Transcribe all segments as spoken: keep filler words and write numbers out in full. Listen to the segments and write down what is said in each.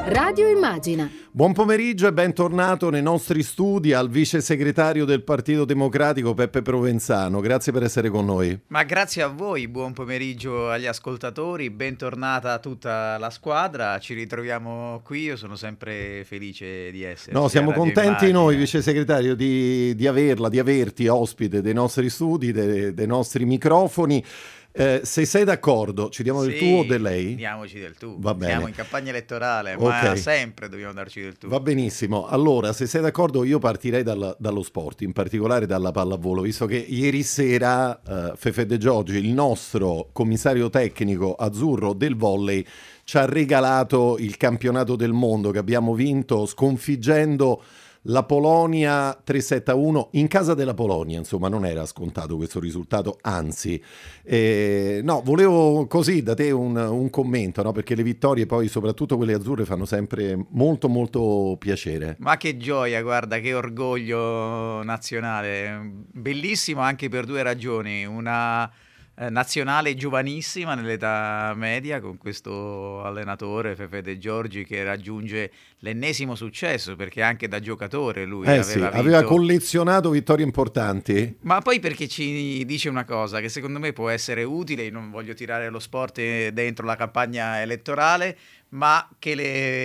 Radio Immagina. Buon pomeriggio e bentornato nei nostri studi al vice segretario del Partito Democratico Peppe Provenzano. Grazie per essere con noi. Ma grazie a voi, buon pomeriggio agli ascoltatori, bentornata a tutta la squadra. Ci ritroviamo qui, io sono sempre felice di essere. No, siamo contenti noi, vice segretario, di, di averla, di averti ospite dei nostri studi, dei, dei nostri microfoni. Eh, se sei d'accordo, ci diamo sì, del tu o del lei? Diamoci del tu. Va bene. Siamo in campagna elettorale, okay. ma sempre dobbiamo darci del tu. Va benissimo. Allora, se sei d'accordo, io partirei dal, dallo sport, in particolare dalla pallavolo, visto che ieri sera uh, Fefe De Giorgi, il nostro commissario tecnico azzurro del volley, ci ha regalato il campionato del mondo che abbiamo vinto sconfiggendo la Polonia tre sette a uno in casa della Polonia. Insomma, non era scontato questo risultato, anzi. Eh, no, volevo così da te un, un commento, no? Perché le vittorie poi, soprattutto quelle azzurre, fanno sempre molto molto piacere. Ma che gioia, guarda, che orgoglio nazionale. Bellissimo anche per due ragioni. Una eh, nazionale giovanissima nell'età media, con questo allenatore Fefe De Giorgi che raggiunge l'ennesimo successo, perché anche da giocatore lui eh aveva, sì, vinto... aveva collezionato vittorie importanti. Ma poi perché ci dice una cosa che secondo me può essere utile, non voglio tirare lo sport dentro la campagna elettorale, ma che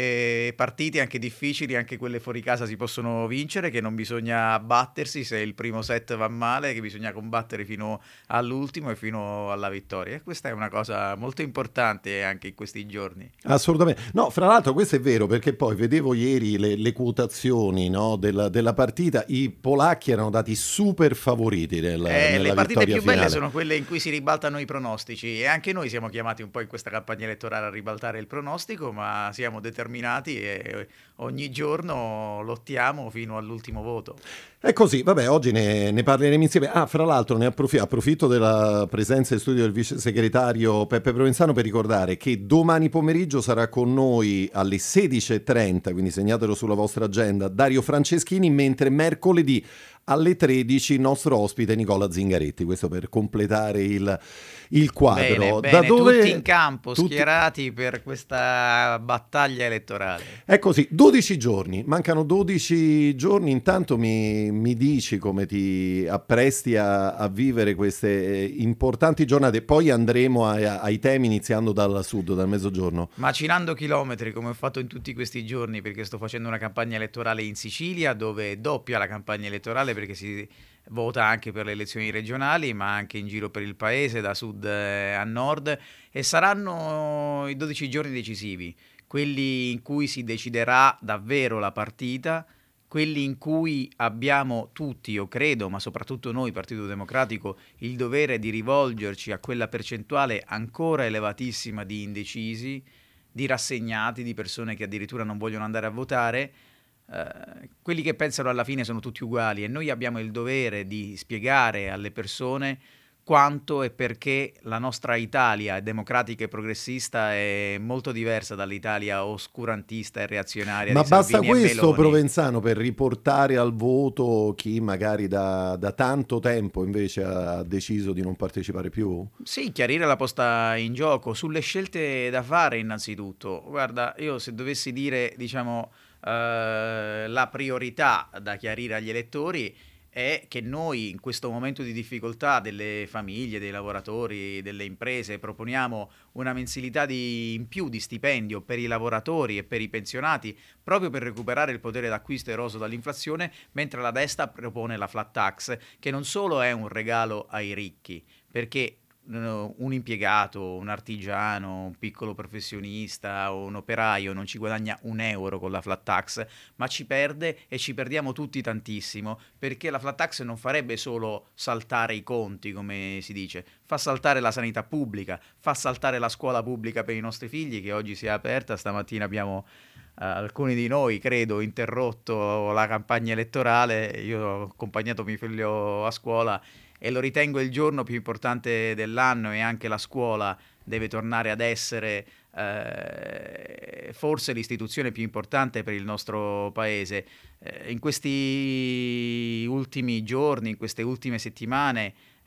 le partite anche difficili, anche quelle fuori casa, si possono vincere, che non bisogna battersi se il primo set va male, che bisogna combattere fino all'ultimo e fino alla vittoria. E questa è una cosa molto importante anche in questi giorni. Assolutamente. No, fra l'altro questo è vero, perché poi vedevo ieri le, le quotazioni, no, della, della partita, i polacchi erano dati super favoriti nella, eh, nella le partite più finale. belle sono quelle in cui si ribaltano i pronostici, e anche noi siamo chiamati un po' in questa campagna elettorale a ribaltare il pronostico, ma siamo determinati e ogni giorno lottiamo fino all'ultimo voto. È così, vabbè, oggi ne, ne parleremo insieme. Ah, fra l'altro ne approfitto, approfitto della presenza in studio del vice segretario Peppe Provenzano per ricordare che domani pomeriggio sarà con noi alle sedici e trenta, quindi segnatelo sulla vostra agenda, Dario Franceschini, mentre mercoledì alle tredici il nostro ospite Nicola Zingaretti, questo per completare il, il quadro. Bene, bene, da dove... tutti in campo, tutti... schierati per questa battaglia elettorale. È così, dodici giorni, mancano dodici giorni, intanto mi, mi dici come ti appresti a, a vivere queste importanti giornate, poi andremo a, ai temi iniziando dal sud, dal mezzogiorno. Macinando chilometri come ho fatto in tutti questi giorni, perché sto facendo una campagna elettorale in Sicilia, dove è doppia la campagna elettorale, perché si vota anche per le elezioni regionali, ma anche in giro per il paese, da sud a nord, e saranno i dodici giorni decisivi, quelli in cui si deciderà davvero la partita, quelli in cui abbiamo tutti, io credo, ma soprattutto noi, Partito Democratico, il dovere di rivolgerci a quella percentuale ancora elevatissima di indecisi, di rassegnati, di persone che addirittura non vogliono andare a votare. Uh, quelli che pensano alla fine sono tutti uguali, e noi abbiamo il dovere di spiegare alle persone quanto e perché la nostra Italia democratica e progressista è molto diversa dall'Italia oscurantista e reazionaria. Ma di basta Salvini questo, Provenzano, per riportare al voto chi magari da, da tanto tempo invece ha deciso di non partecipare più? Sì, chiarire la posta in gioco sulle scelte da fare innanzitutto. Guarda, io se dovessi dire, diciamo, Uh, la priorità da chiarire agli elettori è che noi in questo momento di difficoltà delle famiglie, dei lavoratori, delle imprese, proponiamo una mensilità di, in più di stipendio per i lavoratori e per i pensionati, proprio per recuperare il potere d'acquisto eroso dall'inflazione, mentre la destra propone la flat tax, che non solo è un regalo ai ricchi, perché un impiegato, un artigiano, un piccolo professionista o un operaio non ci guadagna un euro con la flat tax, ma ci perde, e ci perdiamo tutti tantissimo, perché la flat tax non farebbe solo saltare i conti, come si dice, fa saltare la sanità pubblica, fa saltare la scuola pubblica per i nostri figli, che oggi si è aperta. Stamattina abbiamo Uh, alcuni di noi, credo, interrotto la campagna elettorale. Io ho accompagnato mio figlio a scuola e lo ritengo il giorno più importante dell'anno, e anche la scuola deve tornare ad essere eh, forse l'istituzione più importante per il nostro paese. Eh, in questi ultimi giorni, in queste ultime settimane,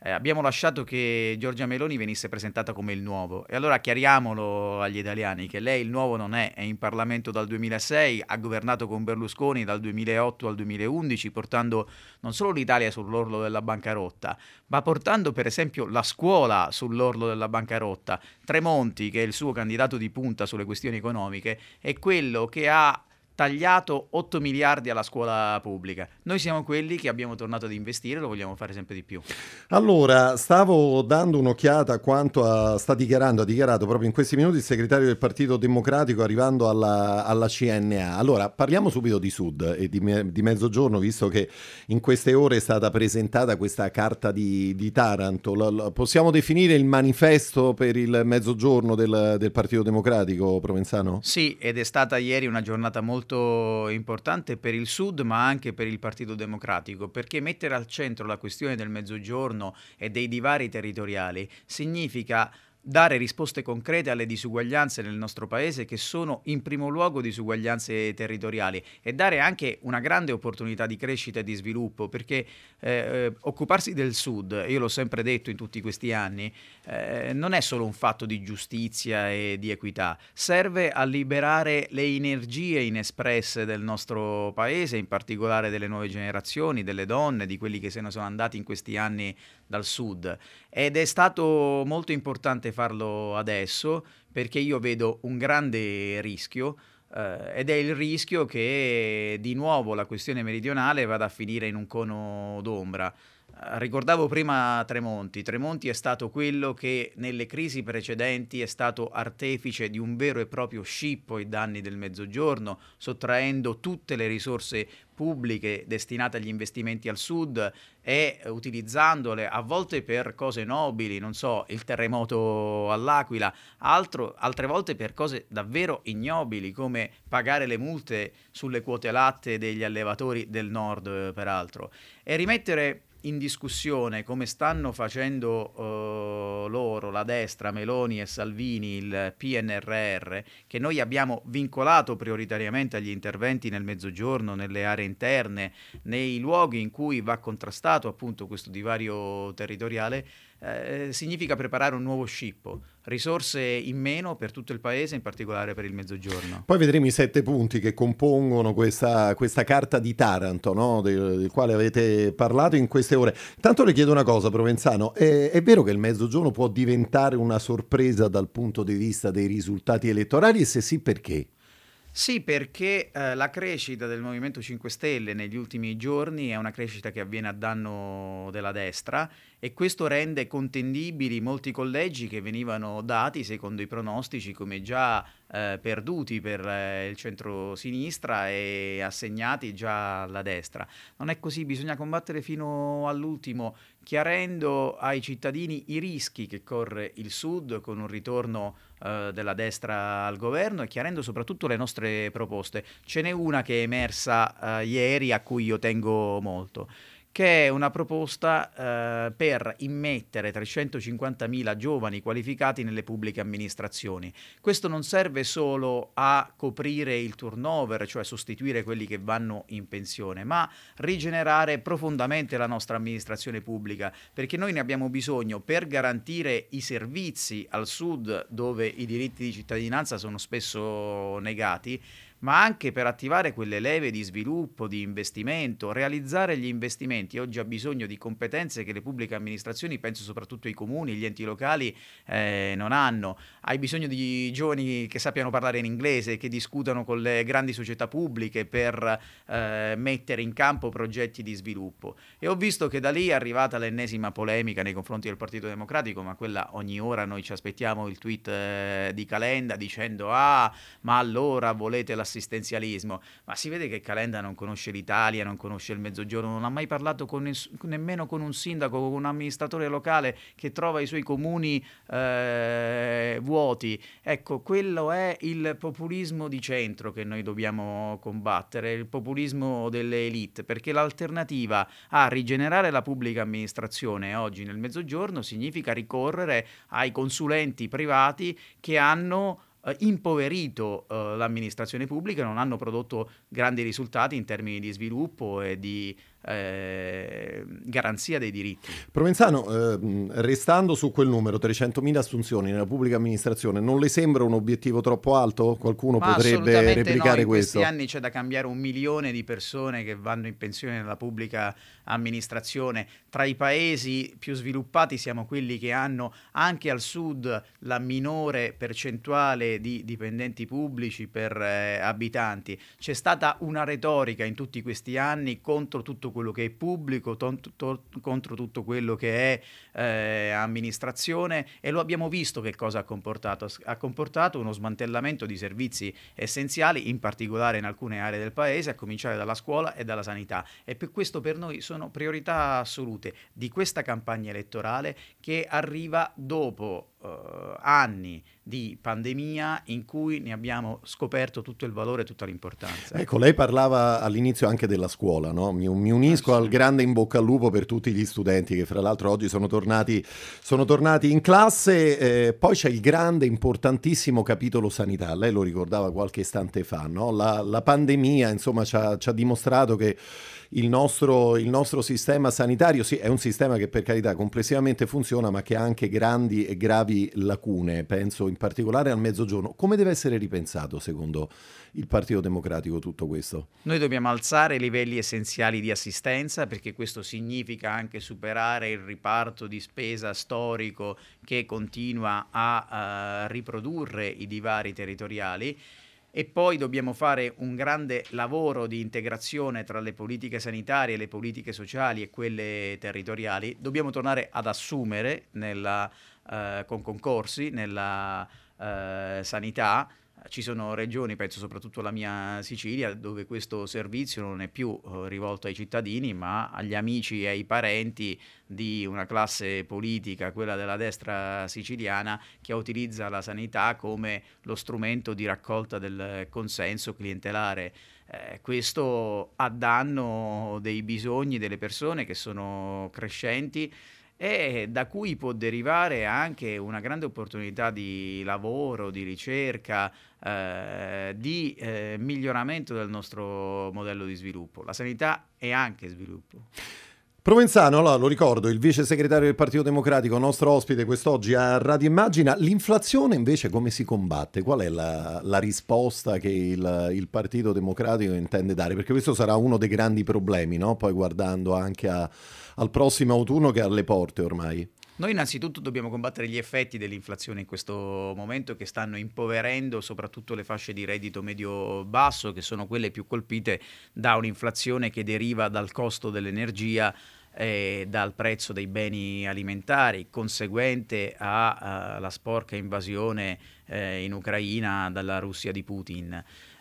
Eh, abbiamo lasciato che Giorgia Meloni venisse presentata come il nuovo, e allora chiariamolo agli italiani che lei il nuovo non è, è in Parlamento dal duemilasei, ha governato con Berlusconi dal duemilaotto al duemilaundici, portando non solo l'Italia sull'orlo della bancarotta, ma portando per esempio la scuola sull'orlo della bancarotta. Tremonti, che è il suo candidato di punta sulle questioni economiche, è quello che ha tagliato otto miliardi alla scuola pubblica. Noi siamo quelli che abbiamo tornato ad investire e lo vogliamo fare sempre di più. Allora, stavo dando un'occhiata a quanto ha, sta dichiarando, ha dichiarato proprio in questi minuti il segretario del Partito Democratico arrivando alla, alla C N A. Allora, parliamo subito di Sud e di, me, di Mezzogiorno, visto che in queste ore è stata presentata questa carta di, di Taranto. L- l- possiamo definire il manifesto per il Mezzogiorno del, del Partito Democratico, Provenzano? Sì, ed è stata ieri una giornata molto importante per il Sud, ma anche per il Partito Democratico, perché mettere al centro la questione del Mezzogiorno e dei divari territoriali significa dare risposte concrete alle disuguaglianze nel nostro paese, che sono in primo luogo disuguaglianze territoriali, e dare anche una grande opportunità di crescita e di sviluppo, perché eh, occuparsi del Sud, io l'ho sempre detto in tutti questi anni, eh, non è solo un fatto di giustizia e di equità, serve a liberare le energie inespresse del nostro paese, in particolare delle nuove generazioni, delle donne, di quelli che se ne sono andati in questi anni dal Sud, ed è stato molto importante farlo adesso, perché io vedo un grande rischio, eh, ed è il rischio che di nuovo la questione meridionale vada a finire in un cono d'ombra. Eh, Ricordavo prima Tremonti. Tremonti è stato quello che nelle crisi precedenti è stato artefice di un vero e proprio scippo ai danni del Mezzogiorno, sottraendo tutte le risorse pubbliche destinate agli investimenti al Sud e utilizzandole a volte per cose nobili, non so, il terremoto all'Aquila, altro, altre volte per cose davvero ignobili, come pagare le multe sulle quote latte degli allevatori del nord, peraltro, e rimettere in discussione, come stanno facendo uh, loro, la destra, Meloni e Salvini, il P N R R, che noi abbiamo vincolato prioritariamente agli interventi nel Mezzogiorno, nelle aree interne, nei luoghi in cui va contrastato appunto questo divario territoriale, eh, significa preparare un nuovo scippo, risorse in meno per tutto il paese, in particolare per il Mezzogiorno. Poi vedremo i sette punti che compongono questa, questa carta di Taranto, no? del, del quale avete parlato in queste ore. Tanto le chiedo una cosa, Provenzano, è, è vero che il Mezzogiorno può diventare una sorpresa dal punto di vista dei risultati elettorali, e se sì, perché? Sì, perché eh, la crescita del Movimento cinque Stelle negli ultimi giorni è una crescita che avviene a danno della destra, e questo rende contendibili molti collegi che venivano dati, secondo i pronostici, come già eh, perduti per eh, il centro-sinistra e assegnati già alla destra. Non è così, bisogna combattere fino all'ultimo, chiarendo ai cittadini i rischi che corre il Sud con un ritorno eh, della destra al governo, e chiarendo soprattutto le nostre proposte. Ce n'è una che è emersa eh, ieri, a cui io tengo molto, che è una proposta eh, per immettere trecentocinquantamila giovani qualificati nelle pubbliche amministrazioni. Questo non serve solo a coprire il turnover, cioè sostituire quelli che vanno in pensione, ma rigenerare profondamente la nostra amministrazione pubblica, perché noi ne abbiamo bisogno per garantire i servizi al Sud, dove i diritti di cittadinanza sono spesso negati, ma anche per attivare quelle leve di sviluppo, di investimento, realizzare gli investimenti. Oggi ha bisogno di competenze che le pubbliche amministrazioni, penso soprattutto ai comuni, gli enti locali, eh, non hanno. Hai bisogno di giovani che sappiano parlare in inglese, che discutano con le grandi società pubbliche per eh, mettere in campo progetti di sviluppo. E ho visto che da lì è arrivata l'ennesima polemica nei confronti del Partito Democratico, ma quella ogni ora noi ci aspettiamo il tweet eh, di Calenda dicendo «Ah, ma allora volete la assistenzialismo». Ma si vede che Calenda non conosce l'Italia, non conosce il Mezzogiorno, non ha mai parlato con ness- nemmeno con un sindaco, con un amministratore locale che trova i suoi comuni eh, vuoti. Ecco, quello è il populismo di centro che noi dobbiamo combattere, il populismo delle elite, perché l'alternativa a rigenerare la pubblica amministrazione oggi nel Mezzogiorno significa ricorrere ai consulenti privati che hanno eh, impoverito eh, l'amministrazione pubblica, non hanno prodotto grandi risultati in termini di sviluppo e di eh, garanzia dei diritti. Provenzano, eh, restando su quel numero, trecentomila assunzioni nella pubblica amministrazione, non le sembra un obiettivo troppo alto? Qualcuno Ma potrebbe replicare no, in questo? questi anni c'è da cambiare un milione di persone che vanno in pensione nella pubblica amministrazione. Tra i paesi più sviluppati siamo quelli che hanno anche al sud la minore percentuale di dipendenti pubblici per eh, abitanti. C'è stata una retorica in tutti questi anni contro tutto quello che è pubblico, to- to- contro tutto quello che è eh, amministrazione, e lo abbiamo visto che cosa ha comportato. Ha comportato uno smantellamento di servizi essenziali, in particolare in alcune aree del paese, a cominciare dalla scuola e dalla sanità, e per questo per noi sono priorità assolute di questa campagna elettorale, che arriva dopo uh, anni di pandemia in cui ne abbiamo scoperto tutto il valore e tutta l'importanza. Ecco, lei parlava all'inizio anche della scuola, no? Mi, mi unisco Ah, sì. al grande in bocca al lupo per tutti gli studenti che fra l'altro oggi sono tornati, sono tornati in classe. Eh, poi c'è il grande, importantissimo capitolo sanità. Lei lo ricordava qualche istante fa, no? La, la pandemia, insomma, ci ha, ci ha dimostrato che il nostro, il nostro sistema sanitario, sì, è un sistema che per carità complessivamente funziona, ma che ha anche grandi e gravi lacune. Penso in particolare al Mezzogiorno. Come deve essere ripensato, secondo il Partito Democratico, tutto questo? Noi dobbiamo alzare i livelli essenziali di assistenza, perché questo significa anche superare il riparto di spesa storico che continua a uh, riprodurre i divari territoriali. E poi dobbiamo fare un grande lavoro di integrazione tra le politiche sanitarie, le politiche sociali e quelle territoriali. Dobbiamo tornare ad assumere nella, eh, con concorsi nella eh, sanità. Ci sono regioni, penso soprattutto alla mia Sicilia, dove questo servizio non è più eh, rivolto ai cittadini, ma agli amici e ai parenti di una classe politica, quella della destra siciliana, che utilizza la sanità come lo strumento di raccolta del consenso clientelare. Eh, questo a danno dei bisogni delle persone che sono crescenti, e da cui può derivare anche una grande opportunità di lavoro, di ricerca, eh, di eh, miglioramento del nostro modello di sviluppo. La sanità è anche sviluppo. Provenzano, allora, lo ricordo, il vice segretario del Partito Democratico, nostro ospite quest'oggi a Radio Immagina. L'inflazione invece come si combatte? Qual è la, la risposta che il, il Partito Democratico intende dare? Perché questo sarà uno dei grandi problemi, no? Poi guardando anche a, al prossimo autunno che è alle porte ormai. Noi innanzitutto dobbiamo combattere gli effetti dell'inflazione in questo momento, che stanno impoverendo soprattutto le fasce di reddito medio-basso, che sono quelle più colpite da un'inflazione che deriva dal costo dell'energia e dal prezzo dei beni alimentari, conseguente alla sporca invasione eh, in Ucraina dalla Russia di Putin.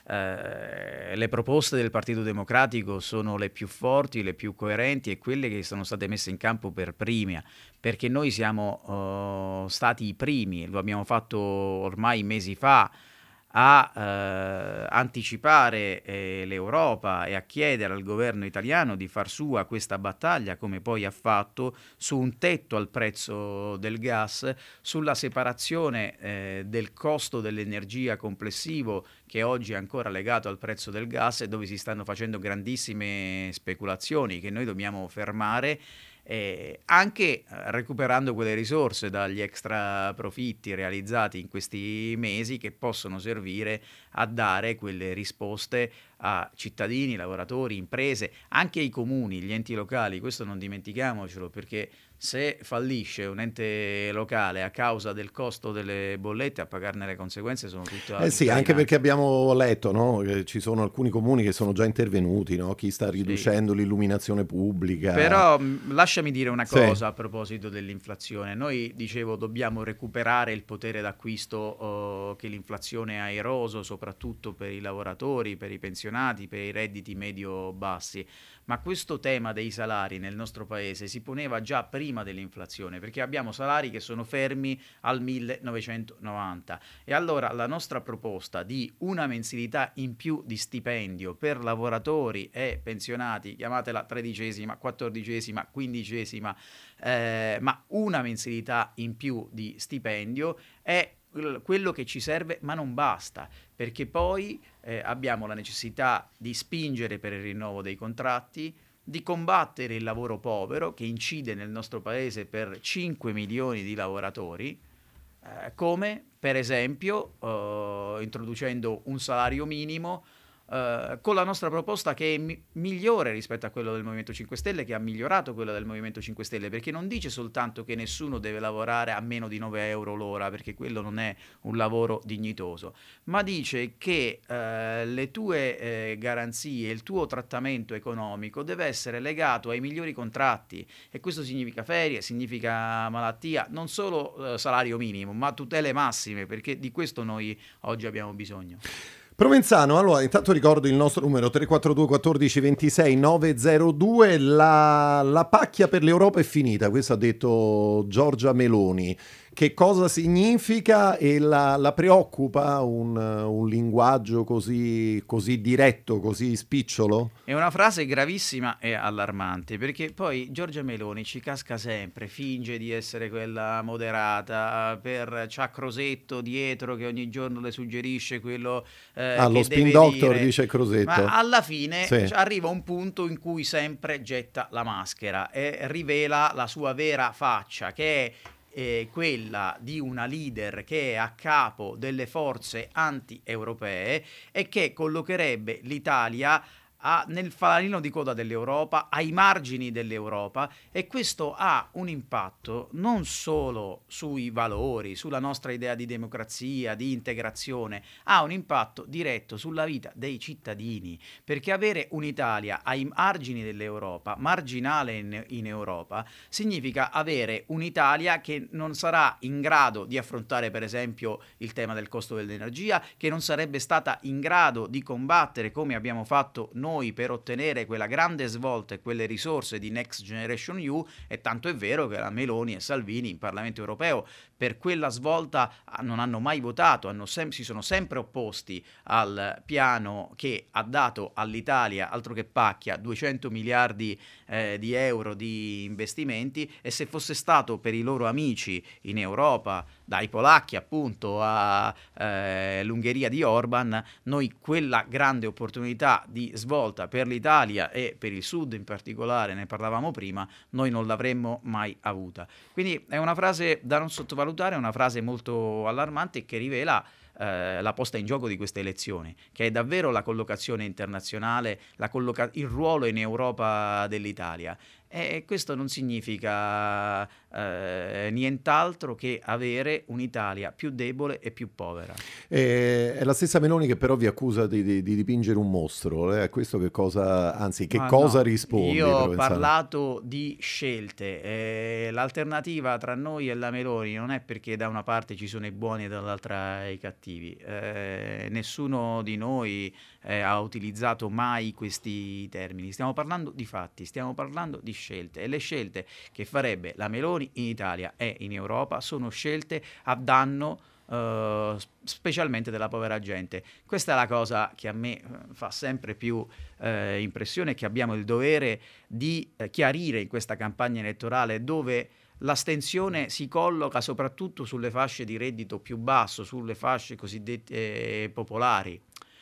Eh, le proposte del Partito Democratico sono le più forti, le più coerenti e quelle che sono state messe in campo per prime, perché noi siamo uh, stati i primi, lo abbiamo fatto ormai mesi fa, a eh, anticipare eh, l'Europa e a chiedere al governo italiano di far sua questa battaglia, come poi ha fatto, su un tetto al prezzo del gas, sulla separazione eh, del costo dell'energia complessivo, che oggi è ancora legato al prezzo del gas e dove si stanno facendo grandissime speculazioni che noi dobbiamo fermare. Eh, anche recuperando quelle risorse dagli extra profitti realizzati in questi mesi, che possono servire a dare quelle risposte a cittadini, lavoratori, imprese, anche ai comuni, gli enti locali. Questo non dimentichiamocelo, perché se fallisce un ente locale a causa del costo delle bollette, a pagarne le conseguenze sono tutte Eh sì, anche perché abbiamo letto, no, che ci sono alcuni comuni che sono già intervenuti, no? Chi sta riducendo sì. l'illuminazione pubblica. Però mh, lasciami dire una cosa sì. a proposito dell'inflazione. Noi, dicevo, dobbiamo recuperare il potere d'acquisto oh, che l'inflazione ha eroso, soprattutto per i lavoratori, per i pensionati, per i redditi medio-bassi. Ma questo tema dei salari nel nostro paese si poneva già prima dell'inflazione, perché abbiamo salari che sono fermi al millenovecentonovanta. E allora la nostra proposta di una mensilità in più di stipendio per lavoratori e pensionati, chiamatela tredicesima, quattordicesima, quindicesima, eh, ma una mensilità in più di stipendio è quello che ci serve, ma non basta, perché poi eh, abbiamo la necessità di spingere per il rinnovo dei contratti, di combattere il lavoro povero che incide nel nostro paese per cinque milioni di lavoratori, eh, come per esempio eh, introducendo un salario minimo, Uh, con la nostra proposta che è mi- migliore rispetto a quello del Movimento cinque Stelle, che ha migliorato quello del Movimento cinque Stelle, perché non dice soltanto che nessuno deve lavorare a meno di nove euro l'ora, perché quello non è un lavoro dignitoso, ma dice che uh, le tue eh, garanzie, il tuo trattamento economico deve essere legato ai migliori contratti, e questo significa ferie, significa malattia, non solo uh, salario minimo, ma tutele massime, perché di questo noi oggi abbiamo bisogno. Provenzano, allora intanto ricordo il nostro numero tre quattro due quattordici ventisei novecentodue, la, la pacchia per l'Europa è finita, questo ha detto Giorgia Meloni. Che cosa significa e la, la preoccupa un, un linguaggio così, così diretto, così spicciolo? È una frase gravissima e allarmante, perché poi Giorgia Meloni ci casca sempre, finge di essere quella moderata, per c'ha Crosetto dietro che ogni giorno le suggerisce quello eh, Ah, che lo spin deve doctor dire. dice Crosetto. Ma alla fine Sì. arriva un punto in cui sempre getta la maschera e rivela la sua vera faccia, che è Eh, quella di una leader che è a capo delle forze anti-europee e che collocherebbe l'Italia a, nel fanalino di coda dell'Europa, ai margini dell'Europa, e questo ha un impatto non solo sui valori, sulla nostra idea di democrazia, di integrazione, ha un impatto diretto sulla vita dei cittadini, perché avere un'Italia ai margini dell'Europa, marginale in, in Europa, significa avere un'Italia che non sarà in grado di affrontare per esempio il tema del costo dell'energia, che non sarebbe stata in grado di combattere come abbiamo fatto noi per ottenere quella grande svolta e quelle risorse di Next Generation E U, e tanto è vero che la Meloni e Salvini in Parlamento europeo per quella svolta non hanno mai votato, hanno sem- si sono sempre opposti al piano che ha dato all'Italia, altro che pacchia, duecento miliardi eh, di euro di investimenti, e se fosse stato per i loro amici in Europa, dai polacchi appunto all'Ungheria eh, di Orban, noi quella grande opportunità di svolta per l'Italia e per il Sud in particolare, ne parlavamo prima, noi non l'avremmo mai avuta. Quindi è una frase da non sottovalutare, è una frase molto allarmante che rivela eh, la posta in gioco di queste elezioni, che è davvero la collocazione internazionale, la colloca- il ruolo in Europa dell'Italia. E questo non significa eh, nient'altro che avere un'Italia più debole e più povera. Eh, è la stessa Meloni che però vi accusa di, di, di dipingere un mostro. Eh? Questo che cosa, anzi, che Ma cosa no, rispondi, io ho Provenzano? parlato di scelte. Eh, l'alternativa tra noi e la Meloni non è perché da una parte ci sono i buoni e dall'altra i cattivi. Eh, nessuno di noi eh, ha utilizzato mai questi termini. Stiamo parlando di fatti, stiamo parlando di scelte, e le scelte che farebbe la Meloni in Italia e in Europa sono scelte a danno Uh, specialmente della povera gente. Questa è la cosa che a me uh, fa sempre più uh, impressione, che abbiamo il dovere di uh, chiarire in questa campagna elettorale, dove l'astensione si colloca soprattutto sulle fasce di reddito più basso, sulle fasce cosiddette eh, popolari.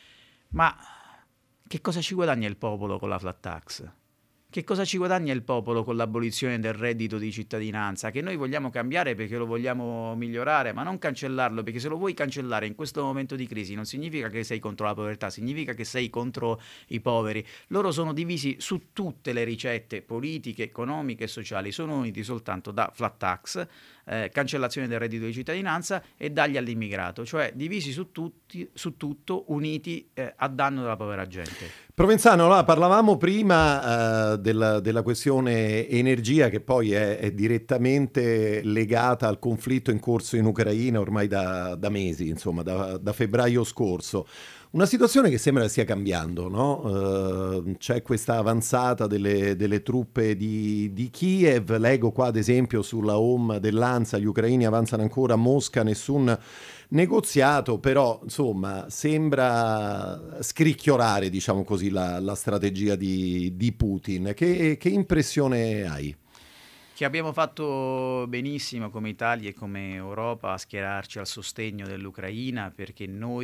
Ma che cosa ci guadagna il popolo con la flat tax? Che cosa ci guadagna il popolo con l'abolizione del reddito di cittadinanza? Che noi vogliamo cambiare perché lo vogliamo migliorare, ma non cancellarlo, perché se lo vuoi cancellare in questo momento di crisi non significa che sei contro la povertà, significa che sei contro i poveri. Loro sono divisi su tutte le ricette politiche, economiche e sociali, sono uniti soltanto da flat tax, eh, cancellazione del reddito di cittadinanza e dagli all'immigrato, cioè divisi su, tutti, su tutto, uniti eh, a danno della povera gente. Provenzano, allora, parlavamo prima uh, della, della questione energia, che poi è, è direttamente legata al conflitto in corso in Ucraina ormai da, da mesi, insomma, da, da febbraio scorso. Una situazione che sembra stia cambiando, no? Uh, c'è questa avanzata delle, delle truppe di, di Kiev, leggo qua ad esempio sulla home dell'ANSA, gli ucraini avanzano ancora a Mosca, nessun negoziato, però insomma sembra scricchiolare, diciamo così, la, la strategia di, di Putin. Che, che impressione hai? Che abbiamo fatto benissimo come Italia e come Europa a schierarci al sostegno dell'Ucraina, perché noi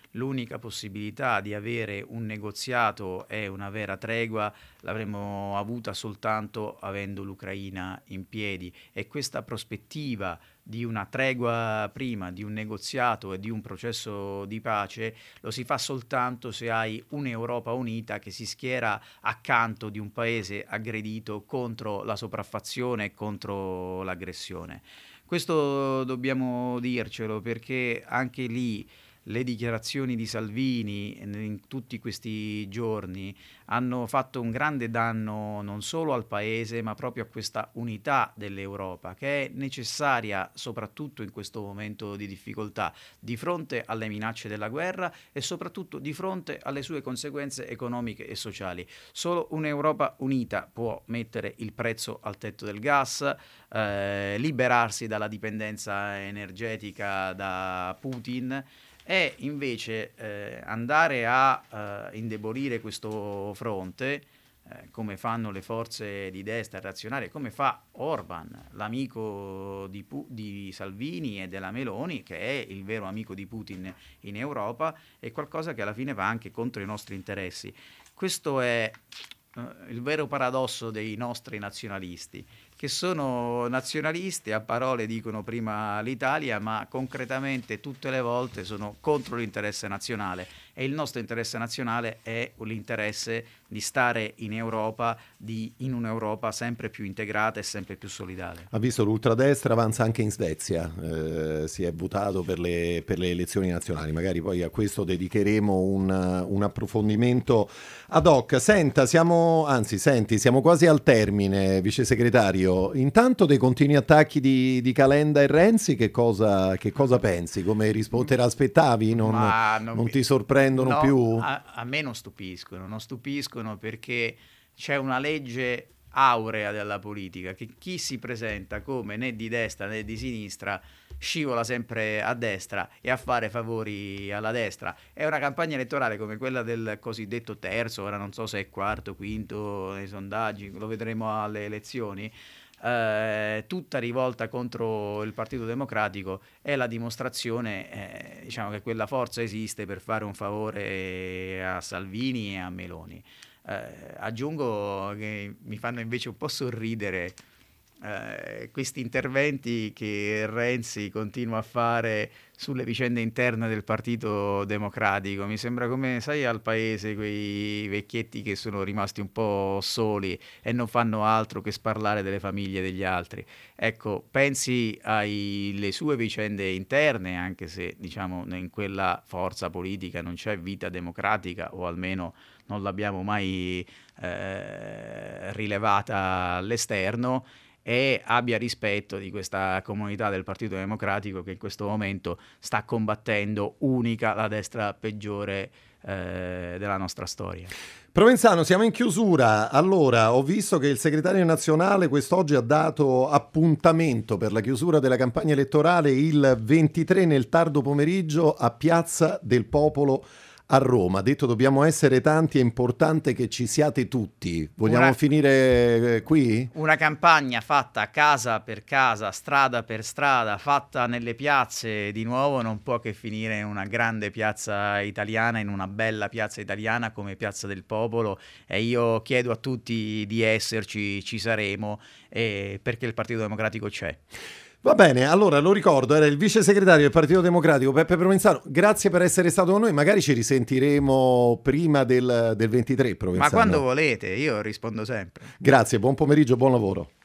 l'unica possibilità di avere un negoziato e una vera tregua l'avremmo avuta soltanto avendo l'Ucraina in piedi, e questa prospettiva di una tregua prima, di un negoziato e di un processo di pace lo si fa soltanto se hai un'Europa unita che si schiera accanto di un paese aggredito contro la sopraffazione e contro l'aggressione. Questo dobbiamo dircelo, perché anche lì le dichiarazioni di Salvini in tutti questi giorni hanno fatto un grande danno non solo al Paese, ma proprio a questa unità dell'Europa, che è necessaria soprattutto in questo momento di difficoltà, di fronte alle minacce della guerra e soprattutto di fronte alle sue conseguenze economiche e sociali. Solo un'Europa unita può mettere il prezzo al tetto del gas, eh, liberarsi dalla dipendenza energetica da Putin, e invece eh, andare a eh, indebolire questo fronte, eh, come fanno le forze di destra razionale, come fa Orban, l'amico di, Pu- di Salvini e della Meloni, che è il vero amico di Putin in Europa, è qualcosa che alla fine va anche contro i nostri interessi. Questo è eh, il vero paradosso dei nostri nazionalisti, che sono nazionalisti, a parole dicono prima l'Italia, ma concretamente tutte le volte sono contro l'interesse nazionale, e il nostro interesse nazionale è l'interesse di stare in Europa, di, in un'Europa sempre più integrata e sempre più solidale. Ha visto l'ultradestra avanza anche in Svezia, eh, si è votato per le, per le elezioni nazionali, magari poi a questo dedicheremo un, un approfondimento ad hoc. Senta, siamo, anzi senti, siamo quasi al termine, vice segretario. Intanto dei continui attacchi di, di Calenda e Renzi, che cosa, che cosa pensi? Come rispo- te l'aspettavi? Non, non, non mi... ti sorprendono no, più? A, a me non stupiscono, non stupiscono perché c'è una legge aurea della politica, che chi si presenta come né di destra né di sinistra scivola sempre a destra e a fare favori alla destra. È una campagna elettorale come quella del cosiddetto terzo, ora non so se è quarto, quinto nei sondaggi, lo vedremo alle elezioni, eh, tutta rivolta contro il Partito Democratico. È la dimostrazione eh, diciamo che quella forza esiste per fare un favore a Salvini e a Meloni. Eh, aggiungo che mi fanno invece un po' sorridere eh, questi interventi che Renzi continua a fare sulle vicende interne del Partito Democratico. Mi sembra come, sai, al paese quei vecchietti che sono rimasti un po' soli e non fanno altro che sparlare delle famiglie degli altri. Ecco, pensi alle sue vicende interne, anche se diciamo in quella forza politica non c'è vita democratica, o almeno non l'abbiamo mai eh, rilevata all'esterno, e abbia rispetto di questa comunità del Partito Democratico che in questo momento sta combattendo unica la destra peggiore eh, della nostra storia. Provenzano, siamo in chiusura. Allora, ho visto che il segretario nazionale quest'oggi ha dato appuntamento per la chiusura della campagna elettorale il ventitré nel tardo pomeriggio a Piazza del Popolo a Roma. Ha detto dobbiamo essere tanti, è importante che ci siate tutti. Vogliamo una, finire qui? Una campagna fatta casa per casa, strada per strada, fatta nelle piazze, di nuovo non può che finire in una grande piazza italiana, in una bella piazza italiana come Piazza del Popolo, e io chiedo a tutti di esserci, ci saremo, eh, perché il Partito Democratico c'è. Va bene, allora lo ricordo, era il vice segretario del Partito Democratico Peppe Provenzano. Grazie per essere stato con noi, magari ci risentiremo prima del, del ventitré, Provenzano. Ma quando volete, io rispondo sempre. Grazie, buon pomeriggio, buon lavoro.